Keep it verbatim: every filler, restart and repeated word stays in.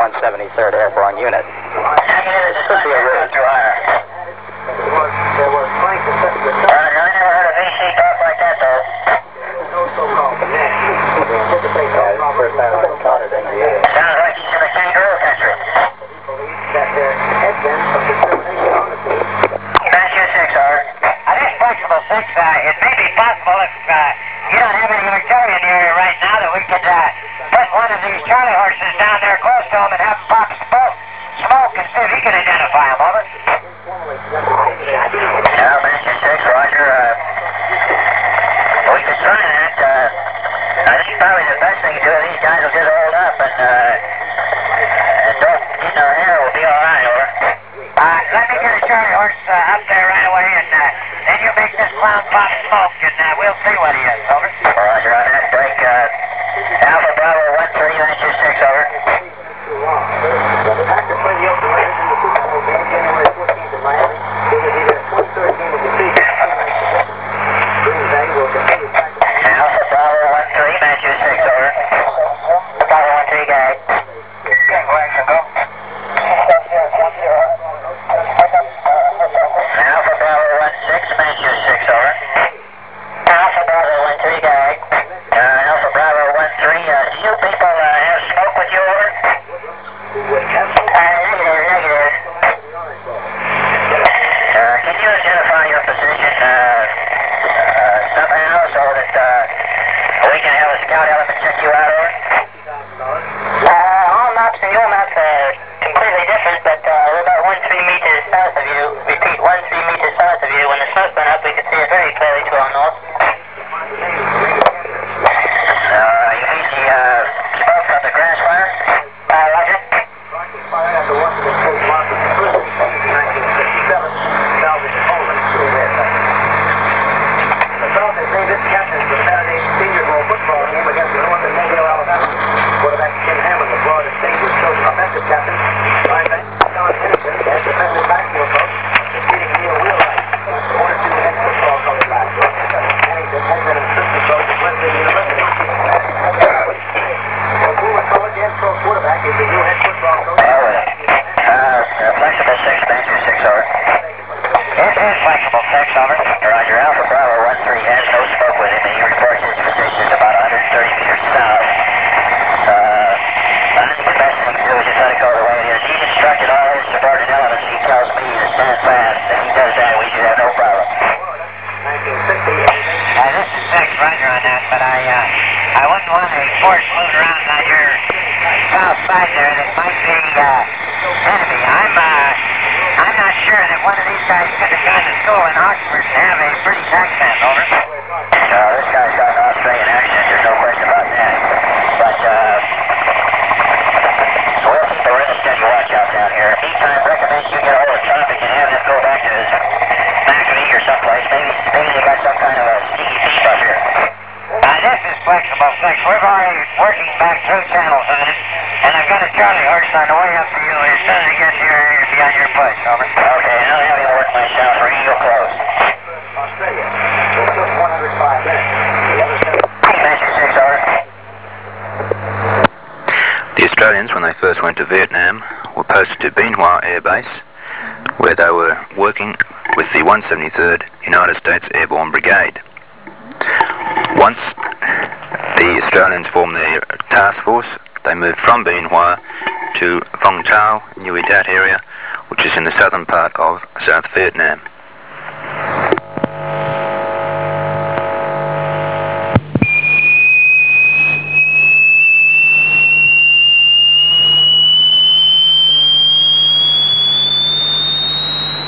one seventy-third Airborne Unit. Could be a route. There was flank to set the top. I never heard a V C talk like that, though. No so-called connect. Anticipate no problem. First time I've encountered N D A. Sounds like he's in the kangaroo country. That their headband of discrimination on the team. Matthew six, over. Uh, this flexible six, uh, it may be possible if uh, you don't have any artillery in the area right now that we could uh, put one of these Charlie horses down there close to him and have him pop smoke, smoke and see if he can identify him, over. Yeah, Matthew six, roger. Uh, we could try that. Uh, I think probably the best thing to do, these guys will get rolled up and uh, uh, don't get no hair, will be all right, over. Uh, let me get a Charlie horse uh, up there right away, and uh, then you make this clown pop smoke, and uh, we'll see what he is, over. Roger on that break. Uh, Alpha Bravo one three, Matthew six, over. After playing the open race in the Super Bowl game, January fourteenth in Miami, it will be their twenty-third game of the season. Green Bay will continue practicing. Alpha Bravo one three, Matthew six, over. Bravo one three, guy. Okay, go ahead, go. Alpha Bravo one six, Matthew six, over. Alpha Bravo one three, guy. Uh, Alpha Bravo one three, uh, do you people uh, have smoke with you, over? Uh, negative, negative. Uh, can you identify your position uh, uh, somehow so that uh, we can have a scout element check you out, over? Uh, all maps and your maps are completely different, but uh, we're about one three meters south of you. Repeat, one three meters south of you. When the smoke went up, we could see it very clearly to our north. Uh, you mean the uh, smoke from the grass fire? Uh, roger. The Falcons named this captain for Saturday's Senior Bowl football game against the North and Mobile, Alabama. Quarterback Ken Hammond of Florida State was chosen offensive captain. Linebacker Don Henderson as defensive backfield coach, defeating Neil Wheelwright, one or two head football coach back. Henderson has been an assistant coach at Wesleyan University. Boomer College and pro quarterback is the new head football coach. Uh, flexible six, Matthew six, over. This is flexible six, over. Roger, Alpha Bravo one three has no smoke with him, and he reports his position is about one hundred thirty meters south. Uh, I think the best thing to do is just let it go the way it is. He's instructed all his subordinate elements. He tells me to stand fast, and he does that. We should have no problem. Uh, this is six, roger on that, but I, uh, I wouldn't want a force moving around on your south side there that might be, uh, enemy. I'm, uh, I'm not sure that one of these guys could have gone to school in Oxford and have a British accent, over. No, this guy's got an Australian accent, there's no question about that. But, uh, so we'll keep a really steady watch out down here. Meantime, recommend you get a hold of traffic and have them go back to McAfee or someplace. Maybe, maybe they got some kind of a sneaky thief up here. Uh, this is flexible six. We're already working back through channels on it, and I've got a Charlie horse on the way up to you. As soon as he gets here, he'll be on your push, over. Okay, I'll have him work myself for Eagle Close. Australia. one hundred five minutes. The other seven. Matthew six, over. The Australians, when they first went to Vietnam, were posted to Bien Hoa Air Base, where they were working with the one seventy-third United States Airborne Brigade. Once the Australians formed their task force, they moved from Bien Hoa to Vung Tau, Nui Dat area, which is in the southern part of South Vietnam.